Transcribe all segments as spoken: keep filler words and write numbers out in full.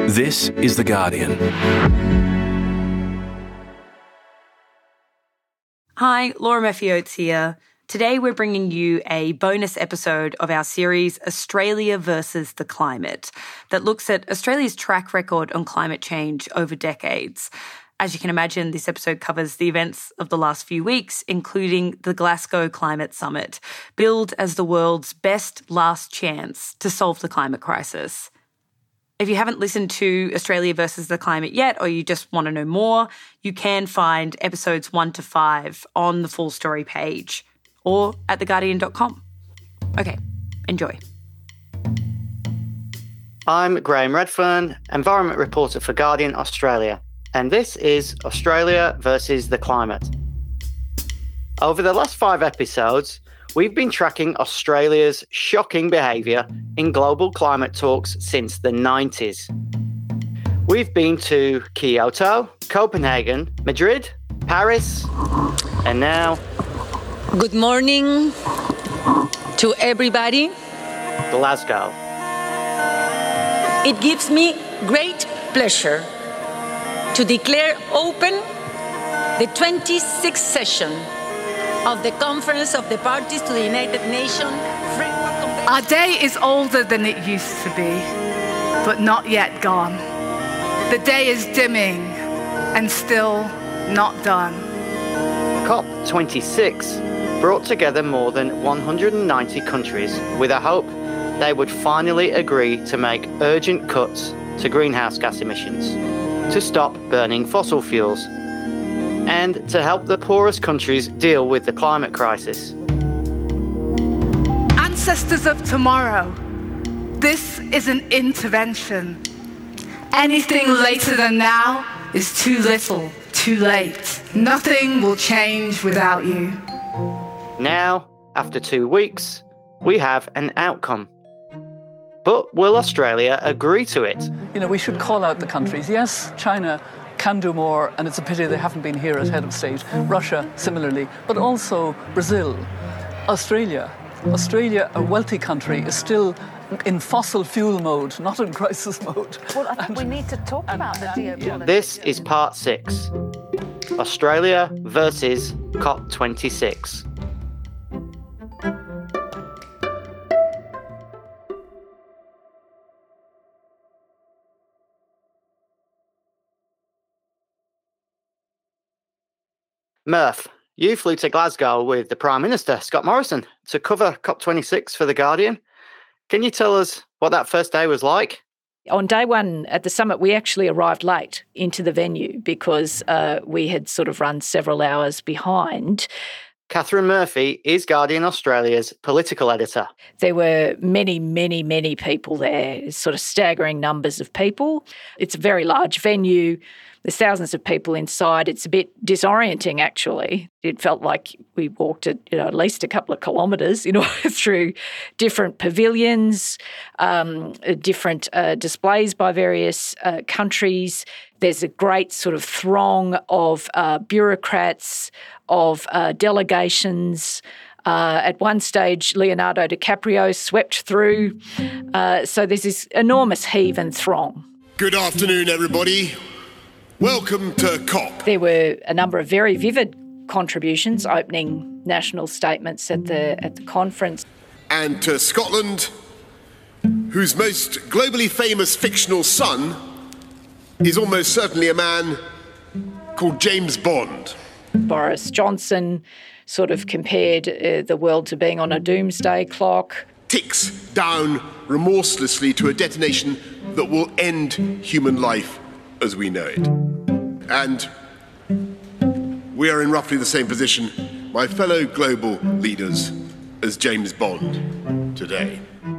This is The Guardian. Hi, Laura Murphy-Oates here. Today we're bringing you a bonus episode of our series Australia versus the Climate that looks at Australia's track record on climate change over decades. As you can imagine, this episode covers the events of the last few weeks, including the Glasgow Climate Summit, billed as the world's best last chance to solve the climate crisis. If you haven't listened to Australia versus the Climate yet, or you just want to know more, you can find episodes one to five on the full story page or at the guardian dot com. Okay, enjoy. I'm Graham Redfern, environment reporter for Guardian Australia, and this is Australia versus the Climate. Over the last five episodes, we've been tracking Australia's shocking behaviour in global climate talks since the nineties. We've been to Kyoto, Copenhagen, Madrid, Paris, and now... Good morning to everybody. Glasgow. It gives me great pleasure to declare open the twenty-sixth session of the Conference of the Parties to the United Nations Framework Convention. Our day is older than it used to be, but not yet gone. The day is dimming and still not done. COP twenty-six brought together more than one hundred ninety countries with a hope they would finally agree to make urgent cuts to greenhouse gas emissions, to stop burning fossil fuels, and to help the poorest countries deal with the climate crisis. Ancestors of tomorrow, this is an intervention. Anything later than now is too little, too late. Nothing will change without you. Now, after two weeks, we have an outcome. But will Australia agree to it? You know, we should call out the countries. Yes, China can do more, and it's a pity they haven't been here as head of state. Russia, similarly, but also Brazil, Australia. Australia, a wealthy country, is still in fossil fuel mode, not in crisis mode. Well, I think and, we need to talk and, about the geopolitics. This is part six. Australia versus COP twenty-six. Murph, you flew to Glasgow with the Prime Minister, Scott Morrison, to cover COP twenty-six for The Guardian. Can you tell us what that first day was like? On day one at the summit, we actually arrived late into the venue because uh, we had sort of run several hours behind. Catherine Murphy is Guardian Australia's political editor. There were many, many, many people there, sort of staggering numbers of people. It's a very large venue. There's thousands of people inside. It's a bit disorienting, actually. It felt like we walked at, you know, at least a couple of kilometres, you know, through different pavilions, um, different uh, displays by various uh, countries. There's a great sort of throng of uh, bureaucrats, of uh, delegations. Uh, at one stage, Leonardo DiCaprio swept through. Uh, so there's this enormous heave and throng. Good afternoon, everybody. Welcome to COP. There were a number of very vivid contributions, opening national statements at the at the conference. And to Scotland, whose most globally famous fictional son is almost certainly a man called James Bond. Boris Johnson sort of compared uh, the world to being on a doomsday clock. Ticks down remorselessly to a detonation that will end human life as we know it. And we are in roughly the same position, my fellow global leaders, as James Bond today.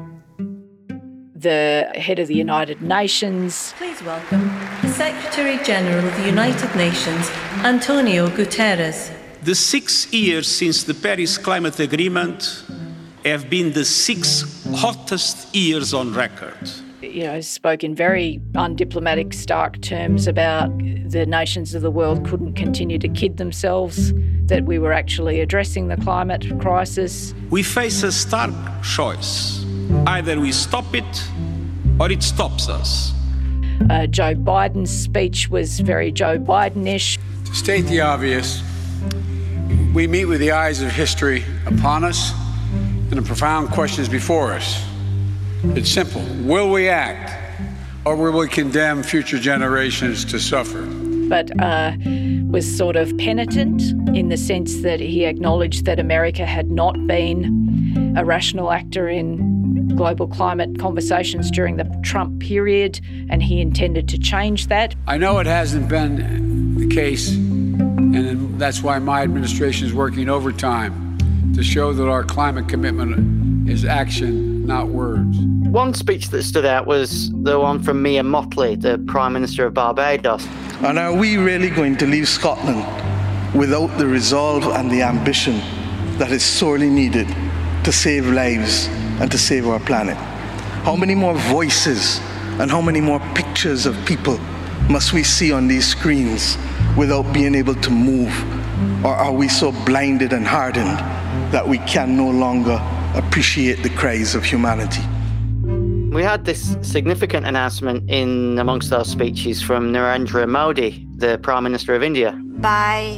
The head of the United Nations. Please welcome the Secretary-General of the United Nations, Antonio Guterres. The six years since the Paris Climate Agreement have been the six hottest years on record. You know, spoke in very undiplomatic, stark terms about the nations of the world couldn't continue to kid themselves, that we were actually addressing the climate crisis. We face a stark choice. Either we stop it or it stops us. Uh, Joe Biden's speech was very Joe Biden-ish. To state the obvious, we meet with the eyes of history upon us and the profound questions before us. It's simple. Will we act, or will we condemn future generations to suffer? But uh, was sort of penitent in the sense that he acknowledged that America had not been a rational actor in global climate conversations during the Trump period, and he intended to change that. I know it hasn't been the case, and that's why my administration is working overtime to show that our climate commitment is action, not words. One speech that stood out was the one from Mia Mottley, the Prime Minister of Barbados. And are we really going to leave Scotland without the resolve and the ambition that is sorely needed to save lives and to save our planet? How many more voices and how many more pictures of people must we see on these screens without being able to move? Or are we so blinded and hardened that we can no longer appreciate the cries of humanity? We had this significant announcement in amongst our speeches from Narendra Modi, the Prime Minister of India. By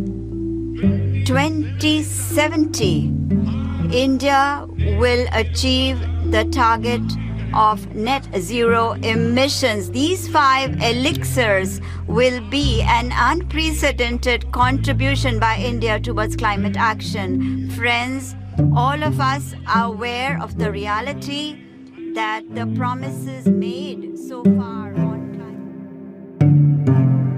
twenty seventy, India will achieve the target of net zero emissions. These five elixirs will be an unprecedented contribution by India towards climate action. Friends, all of us are aware of the reality that the promises made so far on climate.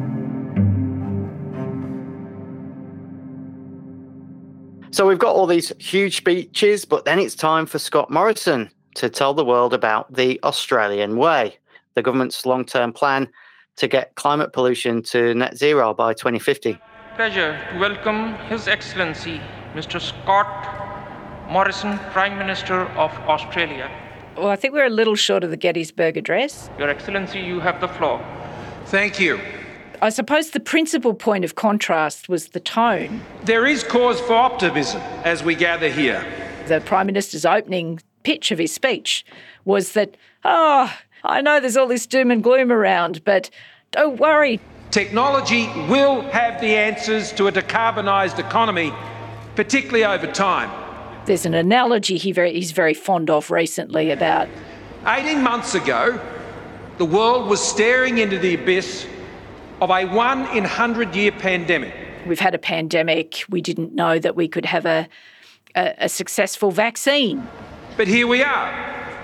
So we've got all these huge speeches, but then it's time for Scott Morrison to tell the world about the Australian way, the government's long-term plan to get climate pollution to net zero by twenty fifty. Pleasure to welcome His Excellency Mister Scott Morrison, Prime Minister of Australia. Well, I think we're a little short of the Gettysburg Address. Your Excellency, you have the floor. Thank you. I suppose the principal point of contrast was the tone. There is cause for optimism as we gather here. The Prime Minister's opening pitch of his speech was that, oh, I know there's all this doom and gloom around, but don't worry. Technology will have the answers to a decarbonised economy, particularly over time. There's an analogy he very, he's very fond of recently about... eighteen months ago, the world was staring into the abyss of a one-in-hundred-year pandemic. We've had a pandemic. We didn't know that we could have a, a, a successful vaccine. But here we are,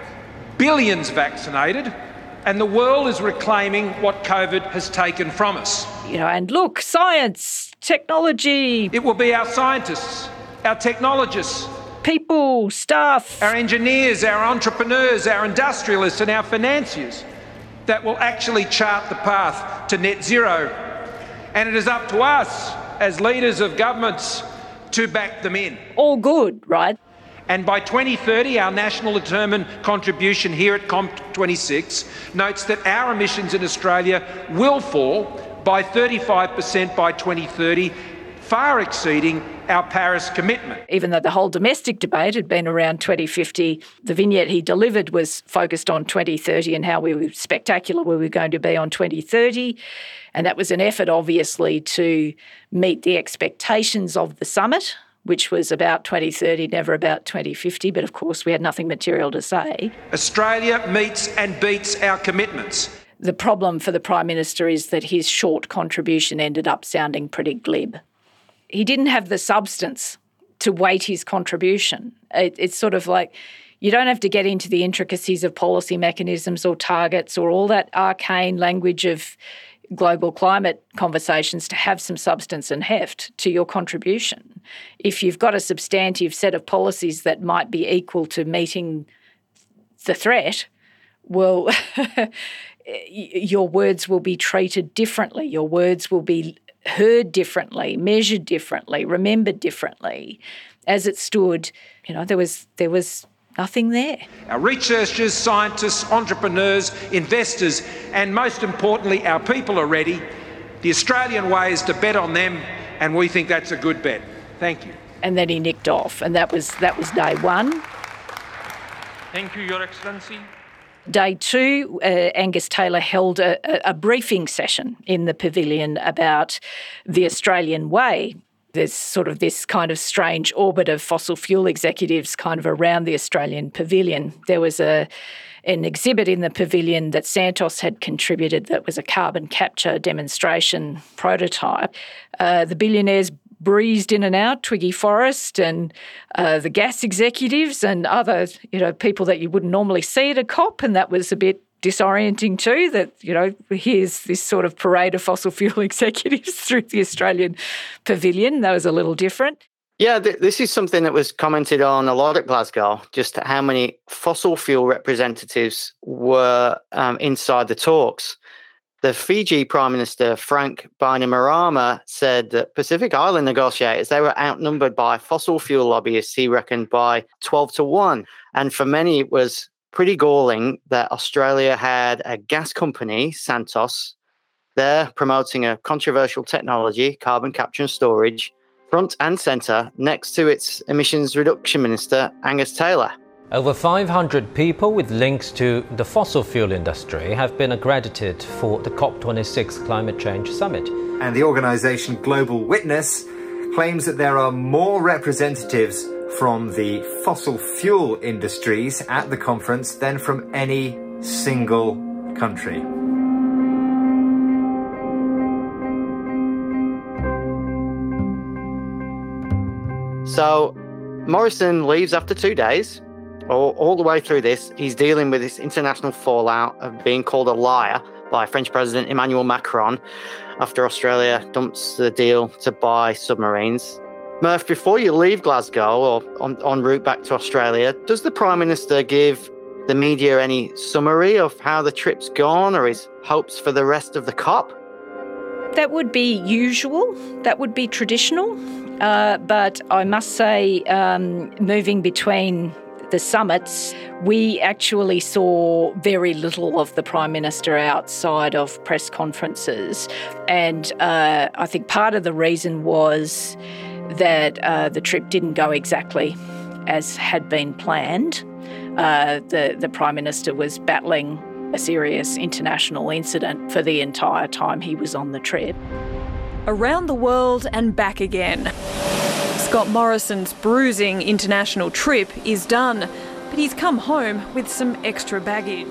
billions vaccinated, and the world is reclaiming what COVID has taken from us. You know, and look, science, technology... It will be our scientists, our technologists, people, staff, our engineers, our entrepreneurs, our industrialists and our financiers that will actually chart the path to net zero. And it is up to us as leaders of governments to back them in. All good, right? And by twenty thirty, our national determined contribution here at COP twenty-six notes that our emissions in Australia will fall by thirty-five percent by twenty thirty, far exceeding our Paris commitment. Even though the whole domestic debate had been around twenty fifty, the vignette he delivered was focused on twenty thirty and how we were spectacular we were going to be on twenty thirty. And that was an effort, obviously, to meet the expectations of the summit, which was about twenty thirty, never about twenty fifty. But of course, we had nothing material to say. Australia meets and beats our commitments. The problem for the Prime Minister is that his short contribution ended up sounding pretty glib. He didn't have the substance to weight his contribution. It, it's sort of like you don't have to get into the intricacies of policy mechanisms or targets or all that arcane language of global climate conversations to have some substance and heft to your contribution. If you've got a substantive set of policies that might be equal to meeting the threat, well, your words will be treated differently. Your words will be heard differently, measured differently, remembered differently. As it stood, you know, there was there was nothing there. Our researchers, scientists, entrepreneurs, investors, and most importantly, our people are ready. The Australian way is to bet on them, and we think that's a good bet. Thank you. And then he nicked off, and that was that was day one. Thank you, Your Excellency. Day two, uh, Angus Taylor held a, a briefing session in the pavilion about the Australian way. There's sort of this kind of strange orbit of fossil fuel executives kind of around the Australian pavilion. There was a an exhibit in the pavilion that Santos had contributed that was a carbon capture demonstration prototype. Uh, the billionaires breezed in and out, Twiggy Forrest and uh, the gas executives and other, you know, people that you wouldn't normally see at a COP, and that was a bit disorienting too, that, you know, here's this sort of parade of fossil fuel executives through the Australian pavilion. That was a little different. Yeah, th- this is something that was commented on a lot at Glasgow, just how many fossil fuel representatives were um, inside the talks. The Fiji Prime Minister, Frank Bainimarama, said that Pacific Island negotiators, they were outnumbered by fossil fuel lobbyists, he reckoned, by twelve to one. And for many, it was pretty galling that Australia had a gas company, Santos, there promoting a controversial technology, carbon capture and storage, front and centre, next to its emissions reduction minister, Angus Taylor. Over five hundred people with links to the fossil fuel industry have been accredited for the COP twenty-six Climate Change Summit. And the organisation Global Witness claims that there are more representatives from the fossil fuel industries at the conference than from any single country. So Morrison leaves after two days. All, all the way through this, he's dealing with this international fallout of being called a liar by French President Emmanuel Macron after Australia dumps the deal to buy submarines. Murph, before you leave Glasgow or on, en route back to Australia, does the Prime Minister give the media any summary of how the trip's gone or his hopes for the rest of the COP? That would be usual. That would be traditional. Uh, but I must say, um, moving between the summits, we actually saw very little of the Prime Minister outside of press conferences. And uh, I think part of the reason was that uh, the trip didn't go exactly as had been planned. Uh, the, the Prime Minister was battling a serious international incident for the entire time he was on the trip. Around the world and back again. Scott Morrison's bruising international trip is done, but he's come home with some extra baggage.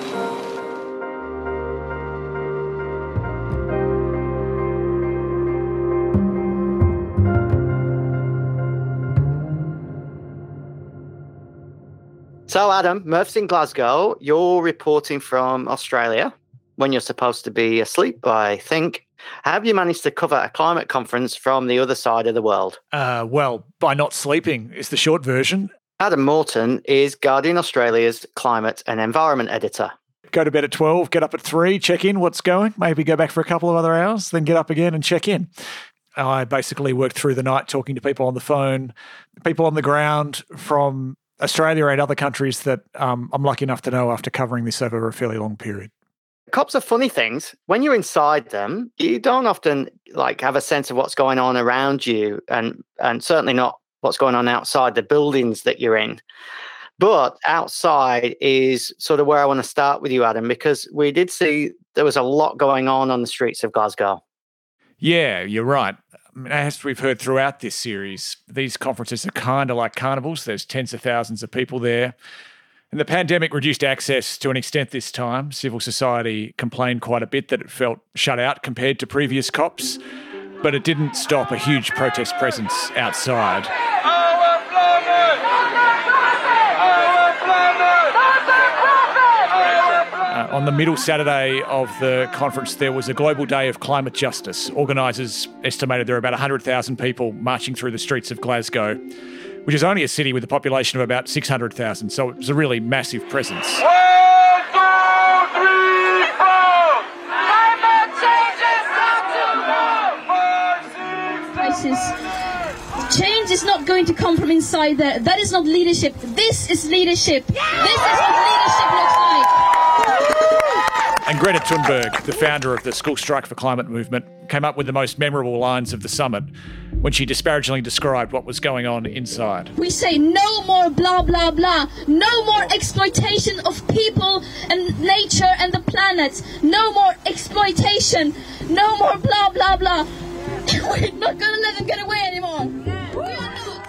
So, Adam, Murph's in Glasgow. You're reporting from Australia when you're supposed to be asleep, I think. How have you managed to cover a climate conference from the other side of the world? Uh, well, by not sleeping is the short version. Adam Morton is Guardian Australia's climate and environment editor. Go to bed at twelve, get up at three, check in what's going, maybe go back for a couple of other hours, then get up again and check in. I basically worked through the night talking to people on the phone, people on the ground from Australia and other countries that um, I'm lucky enough to know after covering this over a fairly long period. COPs are funny things. When you're inside them, you don't often like have a sense of what's going on around you, and and certainly not what's going on outside the buildings that you're in. But outside is sort of where I want to start with you, Adam, because we did see there was a lot going on on the streets of Glasgow. Yeah, you're right. I mean, as we've heard throughout this series, these conferences are kind of like carnivals. There's tens of thousands of people there. And the pandemic reduced access to an extent this time. Civil society complained quite a bit that it felt shut out compared to previous COPs, but it didn't stop a huge protest presence outside. Our planet! Our planet! Uh, on the middle Saturday of the conference, there was a global day of climate justice. Organisers estimated there were about one hundred thousand people marching through the streets of Glasgow, which is only a city with a population of about six hundred thousand, so it was a really massive presence. One, two, three, four! Climate change is not too long! Crisis. Change is not going to come from inside there. That is not leadership. This is leadership. Yeah! This is what leadership looks like. And Greta Thunberg, the founder of the School Strike for Climate movement, came up with the most memorable lines of the summit when she disparagingly described what was going on inside. We say no more blah, blah, blah. No more exploitation of people and nature and the planet. No more exploitation. No more blah, blah, blah. We're not going to let them get away anymore. We are not.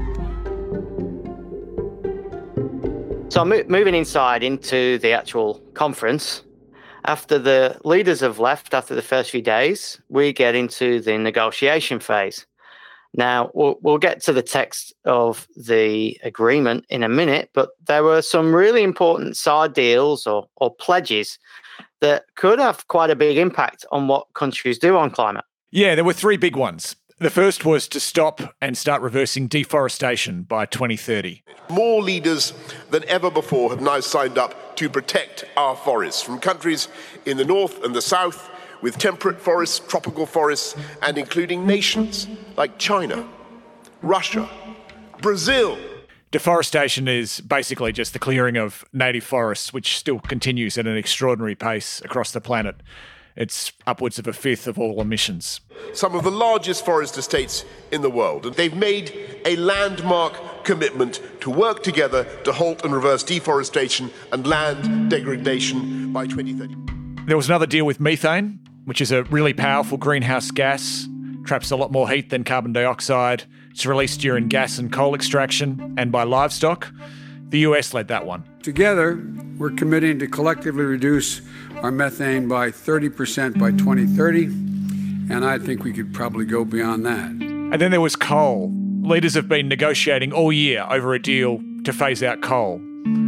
So mo- moving inside into the actual conference, after the leaders have left after the first few days, we get into the negotiation phase. Now, we'll, we'll get to the text of the agreement in a minute, but there were some really important side deals or, or pledges that could have quite a big impact on what countries do on climate. Yeah, there were three big ones. The first was to stop and start reversing deforestation by twenty thirty. More leaders than ever before have now signed up to protect our forests, from countries in the north and the south, with temperate forests, tropical forests, and including nations like China, Russia, Brazil. Deforestation is basically just the clearing of native forests, which still continues at an extraordinary pace across the planet. It's upwards of a fifth of all emissions. Some of the largest forest estates in the world, and they've made a landmark commitment to work together to halt and reverse deforestation and land degradation by twenty thirty. There was another deal with methane, which is a really powerful greenhouse gas, traps a lot more heat than carbon dioxide. It's released during gas and coal extraction and by livestock. The U S led that one. Together, we're committing to collectively reduce our methane by thirty percent by twenty thirty, and I think we could probably go beyond that. And then there was coal. Leaders have been negotiating all year over a deal to phase out coal.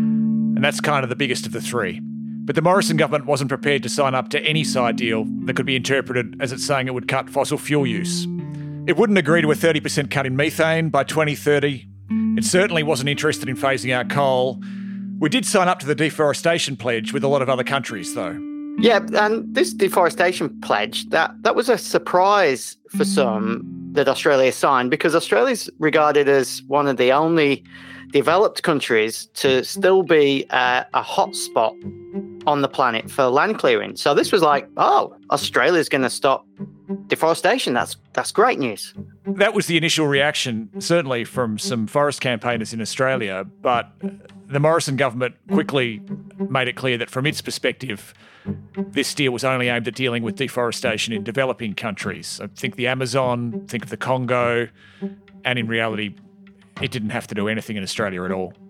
And that's kind of the biggest of the three. But the Morrison government wasn't prepared to sign up to any side deal that could be interpreted as it's saying it would cut fossil fuel use. It wouldn't agree to a thirty percent cut in methane by twenty thirty. It certainly wasn't interested in phasing out coal. We did sign up to the deforestation pledge with a lot of other countries, though. Yeah, and this deforestation pledge, that, that was a surprise for some that Australia signed, because Australia's regarded as one of the only developed countries to still be a, a hotspot on the planet for land clearing. So this was like, oh, Australia's going to stop deforestation. That's that's great news. That was the initial reaction, certainly from some forest campaigners in Australia, but the Morrison government quickly made it clear that from its perspective, this deal was only aimed at dealing with deforestation in developing countries. I think the Amazon, think of the Congo, and in reality, it didn't have to do anything in Australia at all.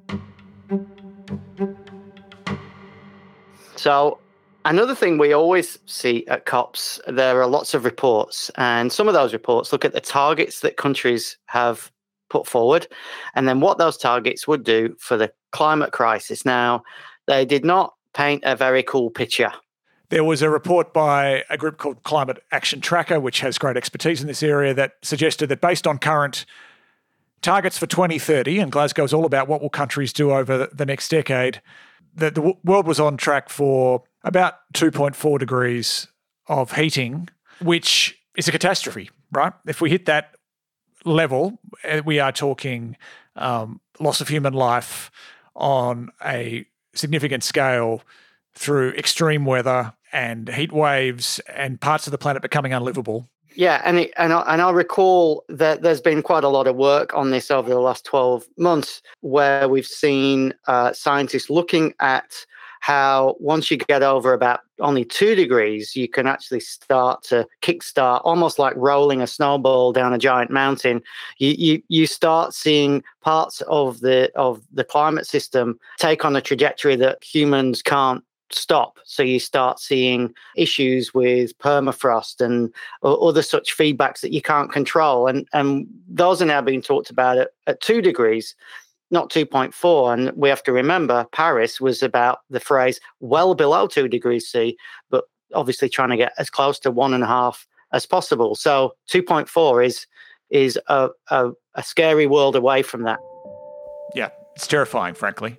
So another thing we always see at COPs, there are lots of reports, and some of those reports look at the targets that countries have put forward and then what those targets would do for the climate crisis. Now, they did not paint a very cool picture. There was a report by a group called Climate Action Tracker, which has great expertise in this area, that suggested that based on current targets for twenty thirty, and Glasgow is all about what will countries do over the next decade, that the w- world was on track for about two point four degrees of heating, which is a catastrophe, right? If we hit that level, we are talking um, loss of human life on a significant scale through extreme weather and heat waves and parts of the planet becoming unlivable. Yeah, and it, and, I, and I recall that there's been quite a lot of work on this over the last twelve months, where we've seen uh, scientists looking at how once you get over about only two degrees, you can actually start to kickstart, almost like rolling a snowball down a giant mountain. You you you start seeing parts of the of the climate system take on a trajectory that humans can't stop. So you start seeing issues with permafrost and other such feedbacks that you can't control. And, and those are now being talked about at, at two degrees, not two point four. And we have to remember Paris was about the phrase well below two degrees C, but obviously trying to get as close to one and a half as possible. So two point four is is a, a, a scary world away from that. Yeah, it's terrifying, frankly.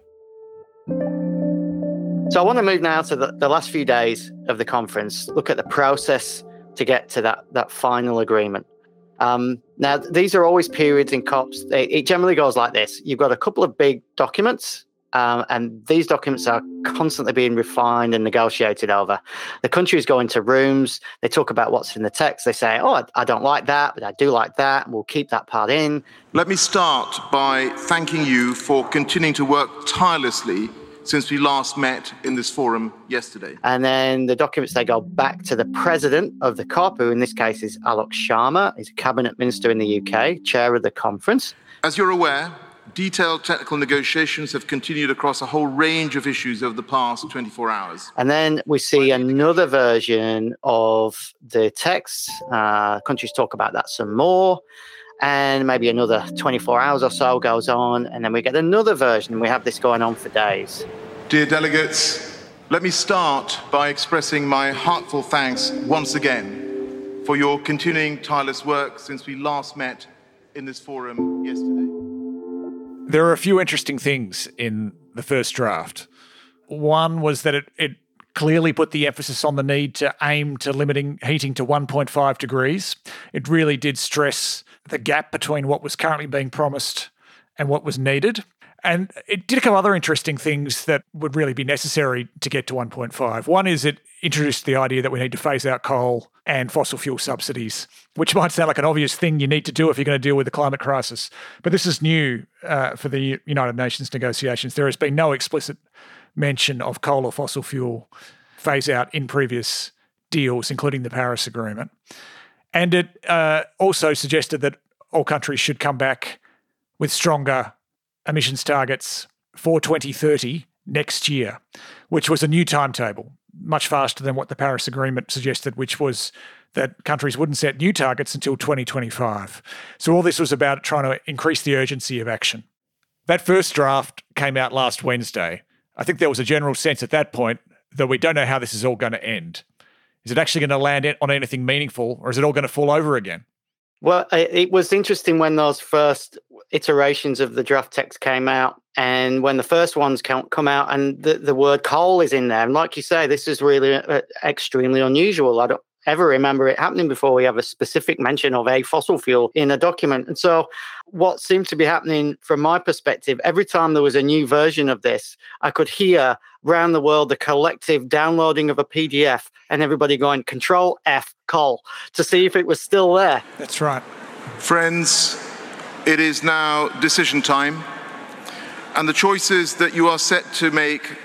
So I want to move now to the, the last few days of the conference, look at the process to get to that, that final agreement. Um, now, these are always periods in COPs. They, it generally goes like this. You've got a couple of big documents, Um, and these documents are constantly being refined and negotiated over. The countries go into rooms, they talk about what's in the text, they say, oh, I, I don't like that, but I do like that, we'll keep that part in. Let me start by thanking you for continuing to work tirelessly since we last met in this forum yesterday. And then the documents, they go back to the president of the COP, who in this case is Alok Sharma. He's a cabinet minister in the U K, chair of the conference. As you're aware, detailed technical negotiations have continued across a whole range of issues over the past twenty-four hours. And then we see another version of the text. Uh, countries talk about that some more. And maybe another twenty-four hours or so goes on, and then we get another version. We have this going on for days. Dear delegates, let me start by expressing my heartfelt thanks once again for your continuing tireless work since we last met in this forum yesterday. There are a few interesting things in the first draft. One was that it, it clearly put the emphasis on the need to aim to limiting heating to one point five degrees. It really did stress the gap between what was currently being promised and what was needed. And it did a couple other interesting things that would really be necessary to get to one point five. One is it introduced the idea that we need to phase out coal and fossil fuel subsidies, which might sound like an obvious thing you need to do if you're going to deal with the climate crisis. But this is new uh, for the United Nations negotiations. There has been no explicit mention of coal or fossil fuel phase out in previous deals, including the Paris Agreement. And it uh, also suggested that all countries should come back with stronger emissions targets for twenty thirty next year, which was a new timetable, much faster than what the Paris Agreement suggested, which was that countries wouldn't set new targets until twenty twenty-five. So all this was about trying to increase the urgency of action. That first draft came out last Wednesday. I think there was a general sense at that point that we don't know how this is all going to end. Is it actually going to land on anything meaningful, or is it all going to fall over again? Well, it was interesting when those first iterations of the draft text came out, and when the first ones come out and the, the word coal is in there. And like you say, this is really uh, extremely unusual. I don't ever remember it happening before. We have a specific mention of a fossil fuel in a document. And so what seemed to be happening from my perspective, every time there was a new version of this, I could hear around the world the collective downloading of a P D F and everybody going Control F coal to see if it was still there. That's right. Friends, it is now decision time, and the choices that you are set to make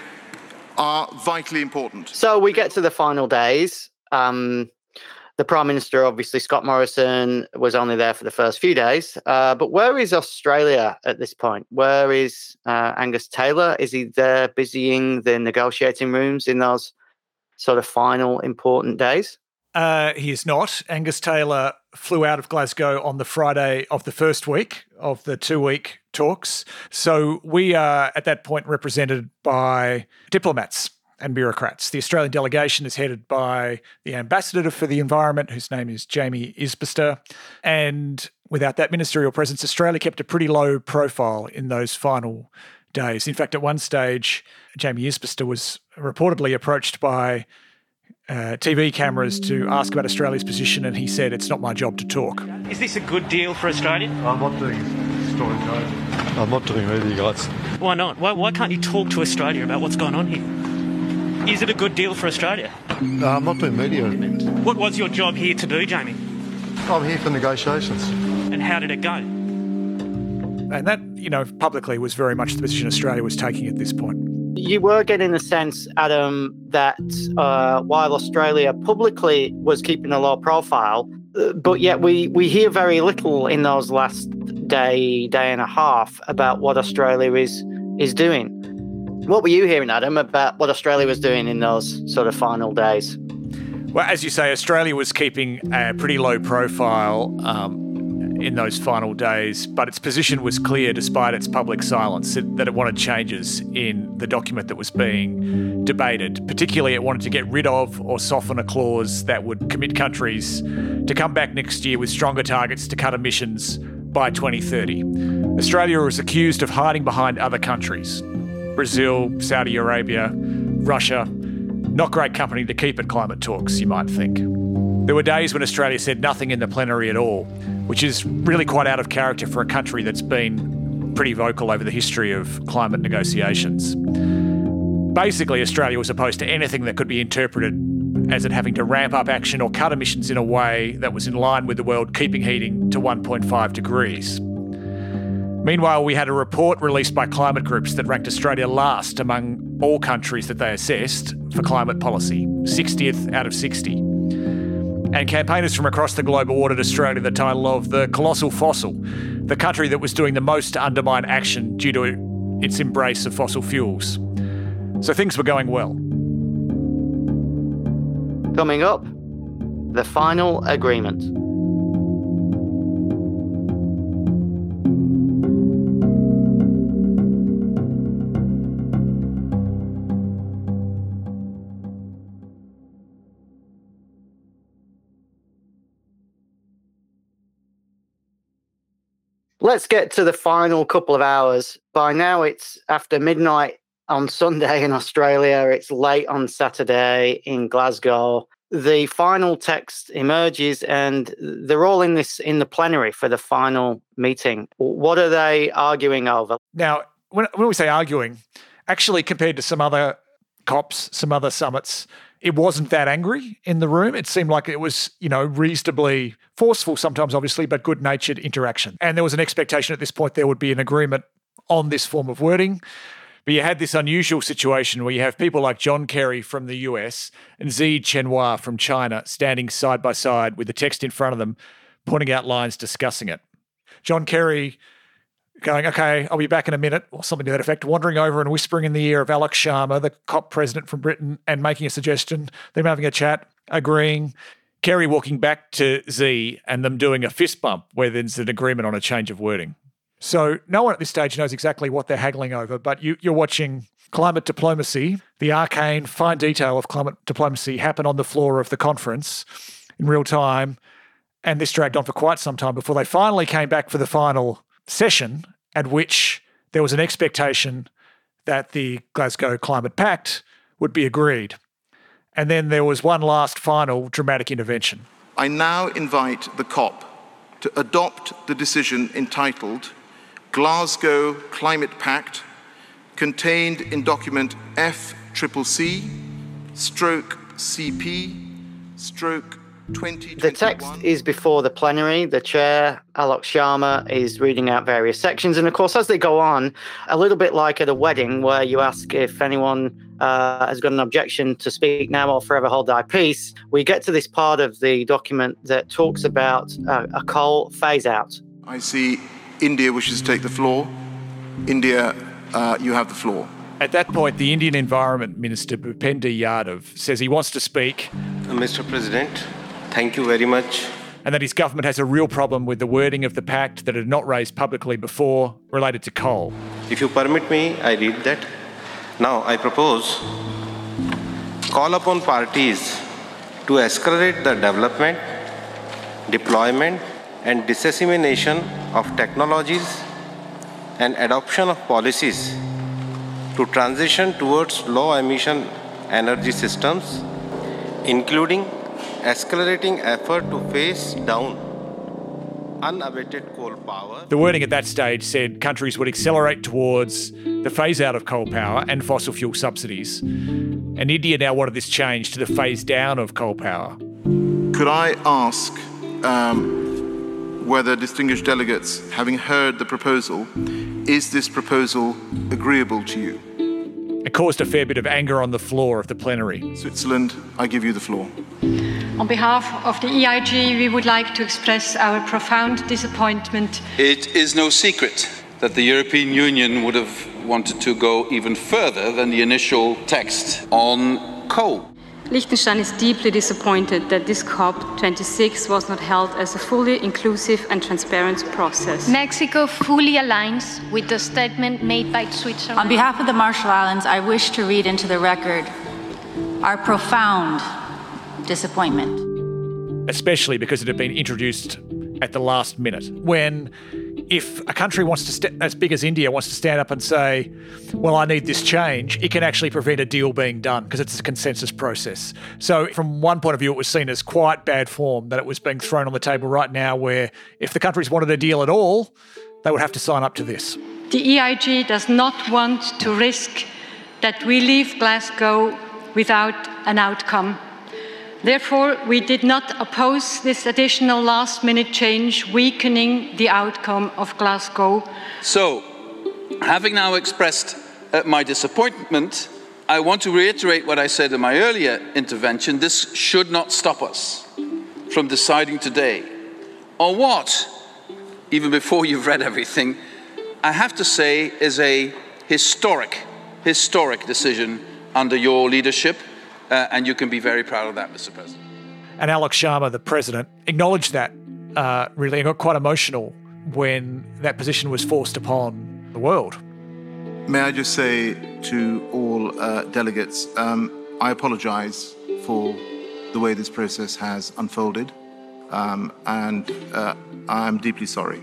are vitally important. So we get to the final days. Um, the Prime Minister, obviously, Scott Morrison, was only there for the first few days. Uh, but where is Australia at this point? Where is uh, Angus Taylor? Is he there busying the negotiating rooms in those sort of final important days? Uh, he is not. Angus Taylor flew out of Glasgow on the Friday of the first week of the two-week talks. So we are at that point represented by diplomats and bureaucrats. The Australian delegation is headed by the Ambassador for the Environment, whose name is Jamie Isbister. And without that ministerial presence, Australia kept a pretty low profile in those final days. In fact, at one stage, Jamie Isbister was reportedly approached by uh, T V cameras to ask about Australia's position, and he said, "It's not my job to talk." Is this a good deal for Australia? I'm not doing story guys. I'm not doing media guys. Why not? Why, why can't you talk to Australia about what's going on here? Is it a good deal for Australia? No, I'm not doing media. What was your job here to do, Jamie? I'm here for negotiations. And how did it go? And that, you know, publicly was very much the position Australia was taking at this point. You were getting the sense, Adam, that uh, while Australia publicly was keeping a low profile, uh, but yet we, we hear very little in those last day, day and a half about what Australia is is doing. What were you hearing, Adam, about what Australia was doing in those sort of final days? Well, as you say, Australia was keeping a pretty low profile um, in those final days, but its position was clear despite its public silence, it, that it wanted changes in the document that was being debated. Particularly, it wanted to get rid of or soften a clause that would commit countries to come back next year with stronger targets to cut emissions by twenty thirty. Australia was accused of hiding behind other countries. Brazil, Saudi Arabia, Russia. Not great company to keep at climate talks, you might think. There were days when Australia said nothing in the plenary at all, which is really quite out of character for a country that's been pretty vocal over the history of climate negotiations. Basically, Australia was opposed to anything that could be interpreted as it having to ramp up action or cut emissions in a way that was in line with the world keeping heating to one point five degrees. Meanwhile, we had a report released by climate groups that ranked Australia last among all countries that they assessed for climate policy, sixtieth out of sixty. And campaigners from across the globe awarded Australia the title of the colossal fossil, the country that was doing the most to undermine action due to its embrace of fossil fuels. So things were going well. Coming up, the final agreement. Let's get to the final couple of hours. By now, it's after midnight on Sunday in Australia. It's late on Saturday in Glasgow. The final text emerges, and they're all in this in the plenary for the final meeting. What are they arguing over? Now, when, when we say arguing, actually compared to some other COPs, some other summits, it wasn't that angry in the room. It seemed like it was, you know, reasonably forceful sometimes, obviously, but good-natured interaction. And there was an expectation at this point there would be an agreement on this form of wording. But you had this unusual situation where you have people like John Kerry from the U S and Xi Jinping from China standing side by side with the text in front of them, pointing out lines discussing it. John Kerry going, okay, I'll be back in a minute, or something to that effect, wandering over and whispering in the ear of Alok Sharma, the COP president from Britain, and making a suggestion, them having a chat, agreeing. Kerry walking back to Xi and them doing a fist bump where there's an agreement on a change of wording. So no one at this stage knows exactly what they're haggling over, but you, you're watching climate diplomacy, the arcane, fine detail of climate diplomacy happen on the floor of the conference in real time, and this dragged on for quite some time before they finally came back for the final session, at which there was an expectation that the Glasgow Climate Pact would be agreed. And then there was one last final dramatic intervention. I now invite the COP to adopt the decision entitled Glasgow Climate Pact, contained in document F C C C, stroke C P, stroke twenty twenty-one. The text is before the plenary. The chair, Alok Sharma, is reading out various sections. And of course, as they go on, a little bit like at a wedding where you ask if anyone uh, has got an objection to speak now or forever hold thy peace, we get to this part of the document that talks about uh, a coal phase out. I see India wishes to take the floor. India, uh, you have the floor. At that point, the Indian Environment Minister, Bhupender Yadav, says he wants to speak. Mister President, thank you very much. And that his government has a real problem with the wording of the pact that had not raised publicly before related to coal. If you permit me, I read that. Now, I propose call upon parties to accelerate the development, deployment, and dissemination of technologies and adoption of policies to transition towards low-emission energy systems, including accelerating effort to phase down unabated coal power. The wording at that stage said countries would accelerate towards the phase-out of coal power and fossil fuel subsidies. And India now wanted this change to the phase-down of coal power. Could I ask um, whether distinguished delegates, having heard the proposal, is this proposal agreeable to you? It caused a fair bit of anger on the floor of the plenary. Switzerland, I give you the floor. On behalf of the E I G, we would like to express our profound disappointment. It is no secret that the European Union would have wanted to go even further than the initial text on coal. Liechtenstein is deeply disappointed that this COP twenty-six was not held as a fully inclusive and transparent process. Mexico fully aligns with the statement made by Switzerland. On behalf of the Marshall Islands, I wish to read into the record our profound disappointment. Especially because it had been introduced at the last minute, when if a country wants to, st- as big as India, wants to stand up and say, well, I need this change, it can actually prevent a deal being done because it's a consensus process. So from one point of view, it was seen as quite bad form that it was being thrown on the table right now, where if the countries wanted a deal at all, they would have to sign up to this. The E I G does not want to risk that we leave Glasgow without an outcome. Therefore, we did not oppose this additional last-minute change, weakening the outcome of Glasgow. So, having now expressed uh, my disappointment, I want to reiterate what I said in my earlier intervention. This should not stop us from deciding today on what, even before you've read everything, I have to say is a historic, historic decision under your leadership, uh, and you can be very proud of that, Mister President. And Alok Sharma, the president, acknowledged that uh, really and got quite emotional when that position was forced upon the world. May I just say to all uh, delegates, um, I apologise for the way this process has unfolded, um, and uh, I'm deeply sorry.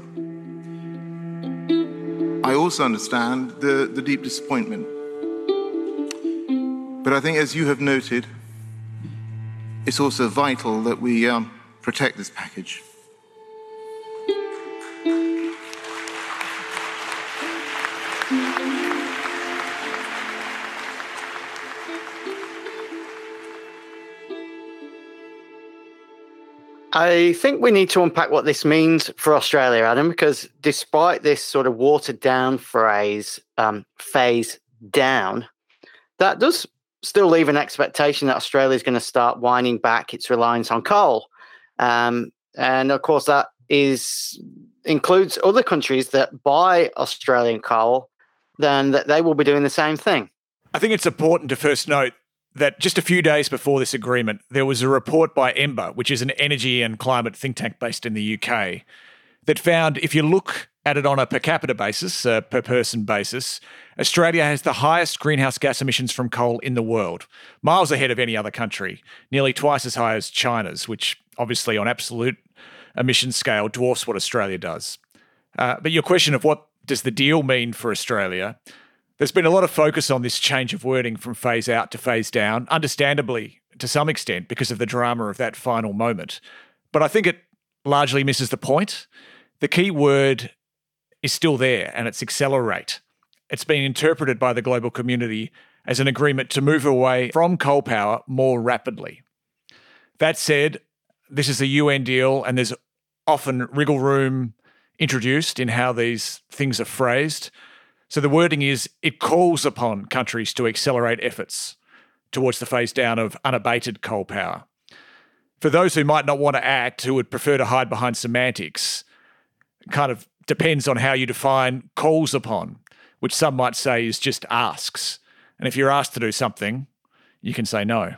I also understand the, the deep disappointment. But I think, as you have noted, it's also vital that we um, protect this package. I think we need to unpack what this means for Australia, Adam, because despite this sort of watered down phrase, um, phase down, that does still leave an expectation that Australia is going to start winding back its reliance on coal. Um, and of course, that is includes other countries that buy Australian coal, then that they will be doing the same thing. I think it's important to first note that just a few days before this agreement, there was a report by EMBA, which is an energy and climate think tank based in the U K, that found if you look at it on a per capita basis, a per person basis, Australia has the highest greenhouse gas emissions from coal in the world, miles ahead of any other country, nearly twice as high as China's, which obviously on absolute emission scale dwarfs what Australia does. Uh, but your question of what does the deal mean for Australia? There's been a lot of focus on this change of wording from phase out to phase down, understandably to some extent because of the drama of that final moment. But I think it largely misses the point. The key word is still there, and it's accelerate. It's been interpreted by the global community as an agreement to move away from coal power more rapidly. That said, this is a U N deal, and there's often wriggle room introduced in how these things are phrased. So the wording is, it calls upon countries to accelerate efforts towards the phase down of unabated coal power. For those who might not want to act, who would prefer to hide behind semantics, it kind of depends on how you define calls upon, which some might say is just asks. And if you're asked to do something, you can say no.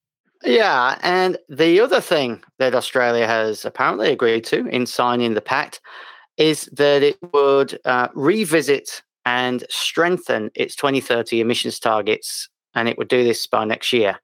Yeah, and the other thing that Australia has apparently agreed to in signing the pact is that it would uh, revisit and strengthen its twenty thirty emissions targets, and it would do this by next year.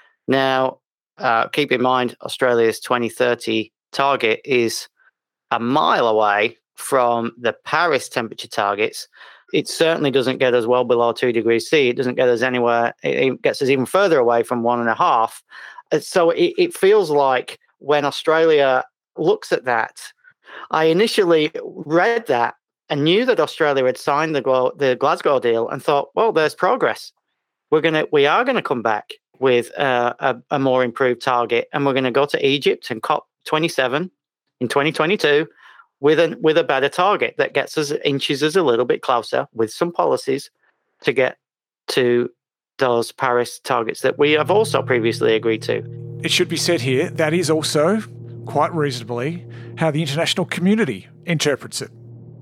Now, uh, keep in mind, Australia's twenty thirty target is a mile away from the Paris temperature targets. It certainly doesn't get us well below two degrees C. It doesn't get us anywhere. It gets us even further away from one and a half. So it, it feels like when Australia looks at that, I initially read that and knew that Australia had signed the, the Glasgow deal and thought, well, there's progress. We're gonna, we are going to come back with uh, a, a more improved target, and we're going to go to Egypt and COP twenty-seven in twenty twenty-two with a, with a better target that gets us, inches us a little bit closer with some policies to get to those Paris targets that we have also previously agreed to. It should be said here, that is also, quite reasonably, how the international community interprets it.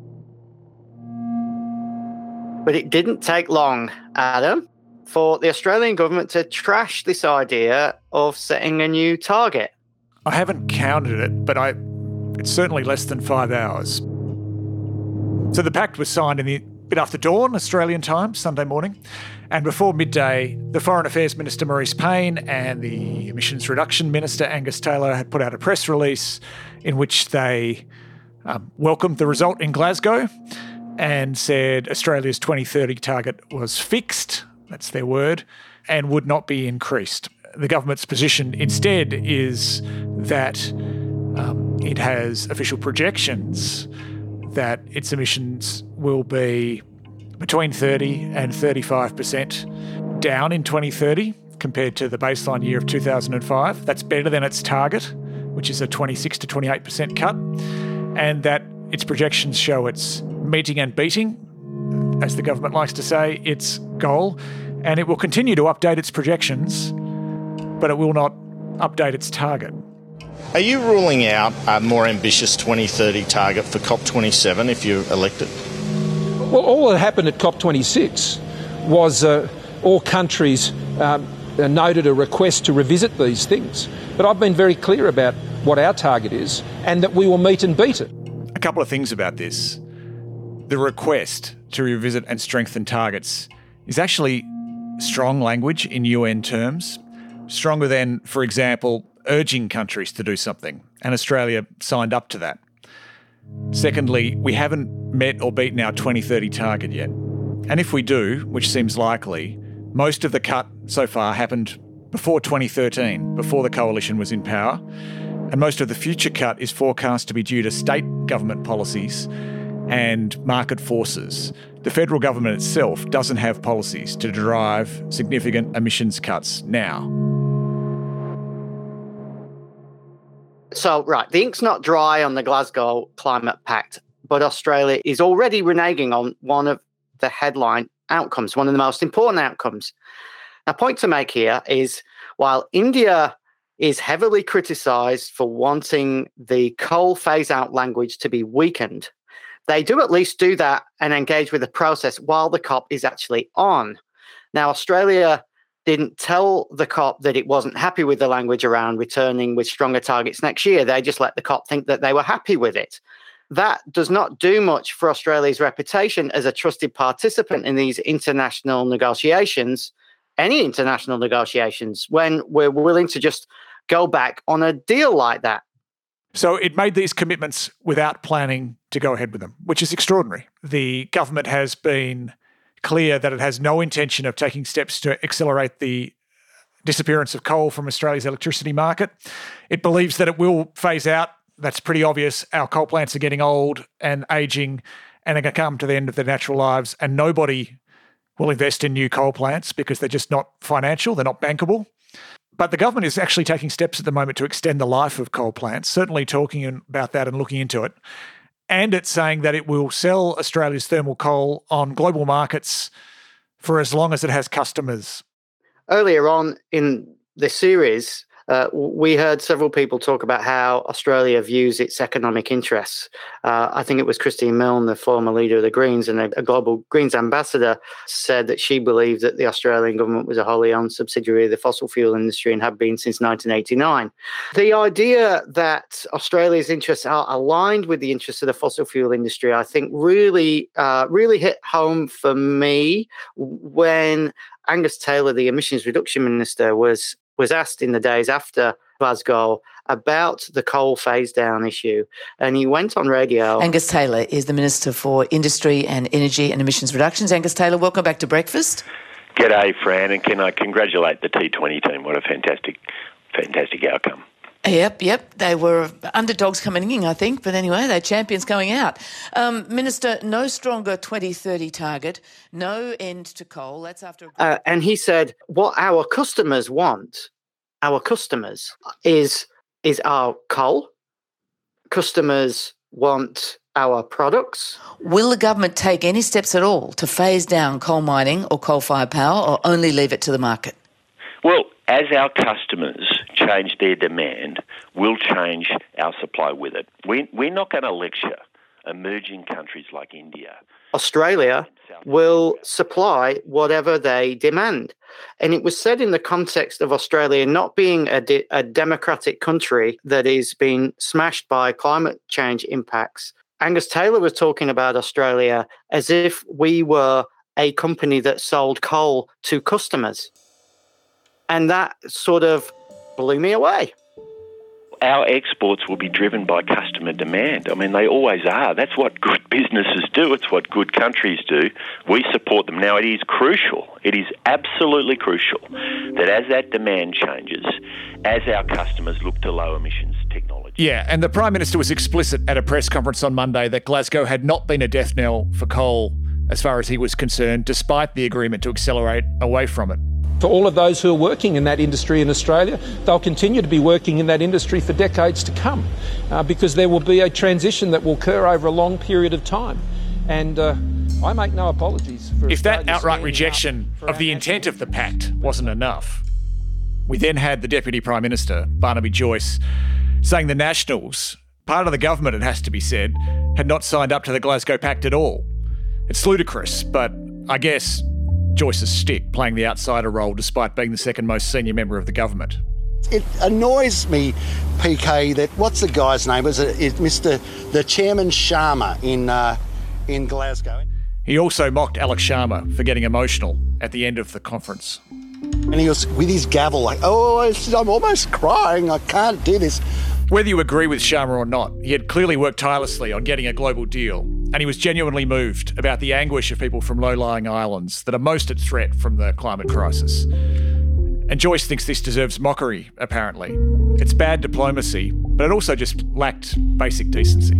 But it didn't take long, Adam, for the Australian government to trash this idea of setting a new target. I haven't counted it, but I it's certainly less than five hours. So the pact was signed in the bit after dawn, Australian time, Sunday morning. And before midday, the Foreign Affairs Minister Maurice Payne and the Emissions Reduction Minister Angus Taylor had put out a press release in which they um, welcomed the result in Glasgow and said Australia's twenty thirty target was fixed, that's their word, and would not be increased. The government's position instead is that um, it has official projections that its emissions will be between thirty and thirty-five percent down in twenty thirty compared to the baseline year of two thousand five. That's better than its target, which is a twenty-six to twenty-eight percent cut, and that its projections show it's meeting and beating, as the government likes to say, its goal, and it will continue to update its projections, but it will not update its target. Are you ruling out a more ambitious twenty thirty target for COP twenty-seven if you're elected? Well, all that happened at COP twenty-six was uh, all countries um, noted a request to revisit these things. But I've been very clear about what our target is and that we will meet and beat it. A couple of things about this. The request to revisit and strengthen targets is actually strong language in U N terms, stronger than, for example, urging countries to do something, and Australia signed up to that. Secondly, we haven't met or beaten our twenty thirty target yet. And if we do, which seems likely, most of the cut so far happened before twenty thirteen, before the coalition was in power, and most of the future cut is forecast to be due to state government policies and market forces. The federal government itself doesn't have policies to drive significant emissions cuts now. So, right, the ink's not dry on the Glasgow Climate Pact, but Australia is already reneging on one of the headline outcomes, one of the most important outcomes. A point to make here is, while India is heavily criticised for wanting the coal phase-out language to be weakened, they do at least do that and engage with the process while the COP is actually on. Now, Australia didn't tell the COP that it wasn't happy with the language around returning with stronger targets next year. They just let the COP think that they were happy with it. That does not do much for Australia's reputation as a trusted participant in these international negotiations, any international negotiations, when we're willing to just go back on a deal like that. So it made these commitments without planning to go ahead with them, which is extraordinary. The government has been clear that it has no intention of taking steps to accelerate the disappearance of coal from Australia's electricity market. It believes that it will phase out. That's pretty obvious. Our coal plants are getting old and ageing and are going to come to the end of their natural lives, and nobody will invest in new coal plants because they're just not financial, they're not bankable. But the government is actually taking steps at the moment to extend the life of coal plants, certainly talking about that and looking into it. And it's saying that it will sell Australia's thermal coal on global markets for as long as it has customers. Earlier on in this series, uh, we heard several people talk about how Australia views its economic interests. Uh, I think it was Christine Milne, the former leader of the Greens and a, a global Greens ambassador, said that she believed that the Australian government was a wholly owned subsidiary of the fossil fuel industry and had been since nineteen eighty-nine. The idea that Australia's interests are aligned with the interests of the fossil fuel industry, I think, really, uh, really hit home for me when Angus Taylor, the emissions reduction minister, was was asked in the days after Glasgow about the coal phase-down issue. And he went on radio. Angus Taylor is the Minister for Industry and Energy and Emissions Reductions. Angus Taylor, welcome back to breakfast. G'day, Fran, and can I congratulate the T twenty team? What a fantastic, fantastic outcome. Yep, yep. They were underdogs coming in, I think, but anyway, they're champions going out. Um, Minister, no stronger twenty thirty target, no end to coal. That's after. Uh, and he said, what our customers want, our customers, is is our coal. Customers want our products. Will the government take any steps at all to phase down coal mining or coal-fired power, or only leave it to the market? Well, as our customers change their demand, we'll change our supply with it. We, we're not going to lecture emerging countries like India. Australia will supply whatever they demand. And it was said in the context of Australia not being a, de- a democratic country that is being smashed by climate change impacts. Angus Taylor was talking about Australia as if we were a company that sold coal to customers. And that sort of blew me away. Our exports will be driven by customer demand. I mean, they always are. That's what good businesses do. It's what good countries do. We support them. Now, it is crucial, it is absolutely crucial that as that demand changes, as our customers look to low emissions technology. Yeah, and the Prime Minister was explicit at a press conference on Monday that Glasgow had not been a death knell for coal as far as he was concerned, despite the agreement to accelerate away from it. For all of those who are working in that industry in Australia, they'll continue to be working in that industry for decades to come uh, because there will be a transition that will occur over a long period of time. And uh, I make no apologies for If that Australia outright standing rejection up for of the our intent of the pact wasn't enough, we then had the Deputy Prime Minister, Barnaby Joyce, saying the Nationals, part of the government it has to be said, had not signed up to the Glasgow Pact at all. It's ludicrous, but I guess Joyce's stick, playing the outsider role despite being the second most senior member of the government. It annoys me, P K, that what's the guy's name? Was it, it Mister the Chairman Sharma in uh, in Glasgow? He also mocked Alex Sharma for getting emotional at the end of the conference. And he was with his gavel like, oh, I'm almost crying. I can't do this. Whether you agree with Sharma or not, he had clearly worked tirelessly on getting a global deal, and he was genuinely moved about the anguish of people from low-lying islands that are most at threat from the climate crisis. And Joyce thinks this deserves mockery, apparently. It's bad diplomacy, but it also just lacked basic decency.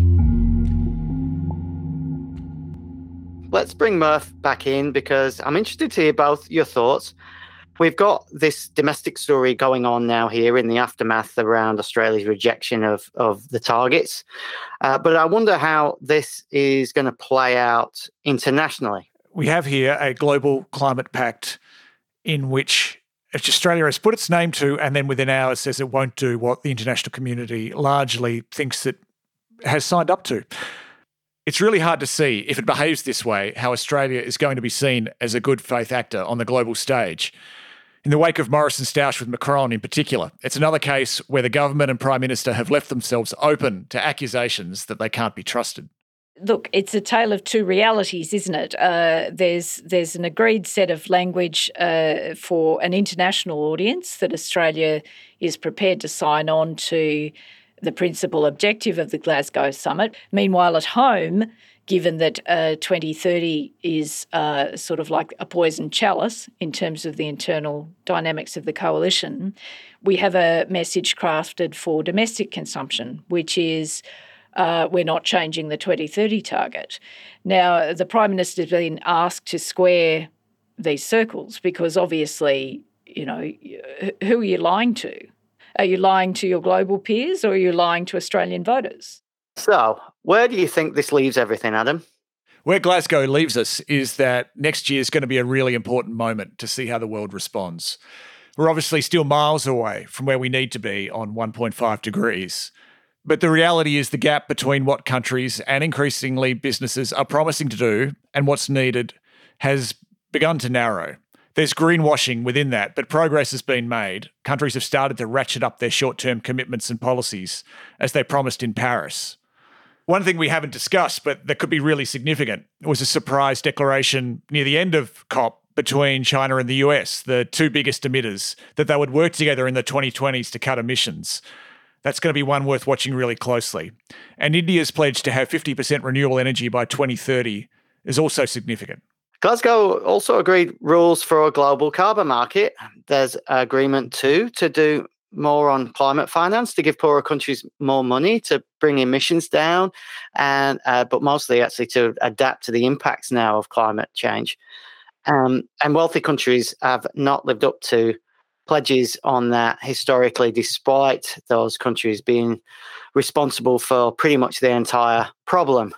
Let's bring Murph back in because I'm interested to hear both your thoughts. We've got this domestic story going on now here in the aftermath around Australia's rejection of, of the targets. Uh, but I wonder how this is going to play out internationally. We have here a global climate pact in which Australia has put its name to and then within hours says it won't do what the international community largely thinks it has signed up to. It's really hard to see, if it behaves this way, how Australia is going to be seen as a good faith actor on the global stage. In the wake of Morrison's stoush with Macron in particular, it's another case where the government and Prime Minister have left themselves open to accusations that they can't be trusted. Look, it's a tale of two realities, isn't it? Uh, there's there's an agreed set of language uh, for an international audience that Australia is prepared to sign on to the principal objective of the Glasgow summit. Meanwhile, at home, given that uh, twenty thirty is uh, sort of like a poison chalice in terms of the internal dynamics of the coalition, we have a message crafted for domestic consumption, which is uh, we're not changing the twenty thirty target. Now, the Prime Minister has been asked to square these circles because obviously, you know, who are you lying to? Are you lying to your global peers or are you lying to Australian voters? So, where do you think this leaves everything, Adam? Where Glasgow leaves us is that next year is going to be a really important moment to see how the world responds. We're obviously still miles away from where we need to be on one point five degrees. But the reality is the gap between what countries and increasingly businesses are promising to do and what's needed has begun to narrow. There's greenwashing within that, but progress has been made. Countries have started to ratchet up their short-term commitments and policies, as they promised in Paris. One thing we haven't discussed, but that could be really significant, was a surprise declaration near the end of COP between China and the U S, the two biggest emitters, that they would work together in the twenty twenties to cut emissions. That's going to be one worth watching really closely. And India's pledge to have fifty percent renewable energy by twenty thirty is also significant. Glasgow also agreed rules for a global carbon market. There's agreement too to do more on climate finance, to give poorer countries more money to bring emissions down, and uh, but mostly actually to adapt to the impacts now of climate change. Um, and wealthy countries have not lived up to pledges on that historically, despite those countries being responsible for pretty much the entire problem.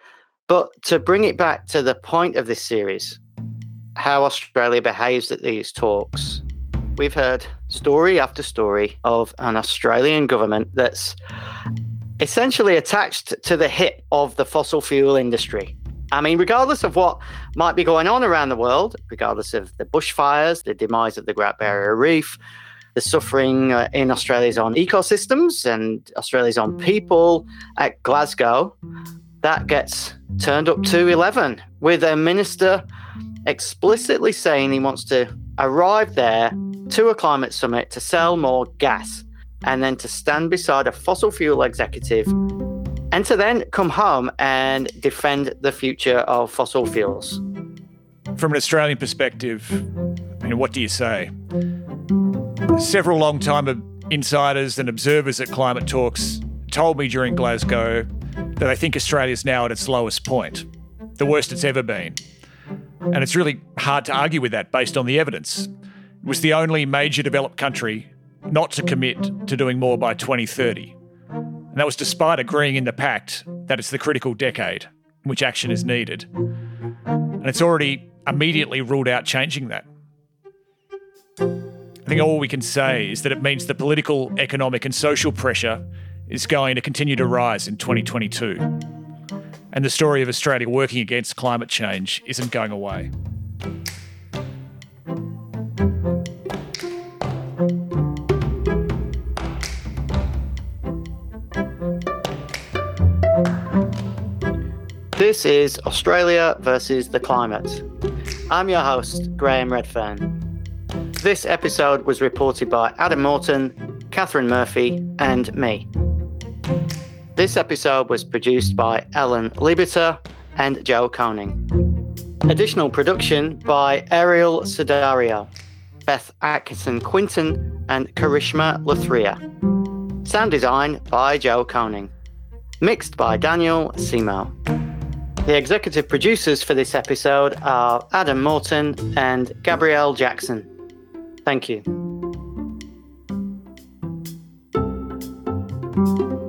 But to bring it back to the point of this series, how Australia behaves at these talks, we've heard story after story of an Australian government that's essentially attached to the hip of the fossil fuel industry. I mean, regardless of what might be going on around the world, regardless of the bushfires, the demise of the Great Barrier Reef, the suffering uh, in Australia's own ecosystems and Australia's own people, at Glasgow, that gets turned up to eleven, with a minister explicitly saying he wants to arrive there to a climate summit to sell more gas and then to stand beside a fossil fuel executive and to then come home and defend the future of fossil fuels. From an Australian perspective, I mean, what do you say? Several long-time insiders and observers at climate talks told me during Glasgow that I think Australia's now at its lowest point, the worst it's ever been. And it's really hard to argue with that based on the evidence. It was the only major developed country not to commit to doing more by twenty thirty. And that was despite agreeing in the pact that it's the critical decade in which action is needed. And it's already immediately ruled out changing that. I think all we can say is that it means the political, economic and social pressure is going to continue to rise in twenty twenty-two. And the story of Australia working against climate change isn't going away. This is Australia versus the Climate. I'm your host, Graham Redfern. This episode was reported by Adam Morton, Catherine Murphy, and me. This episode was produced by Ellen Lieberter and Joe Koning. Additional production by Ariel Sudario, Beth Atkinson-Quinton, and Karishma Luthria. Sound design by Joe Koning. Mixed by Daniel Simo. The executive producers for this episode are Adam Morton and Gabrielle Jackson. Thank you.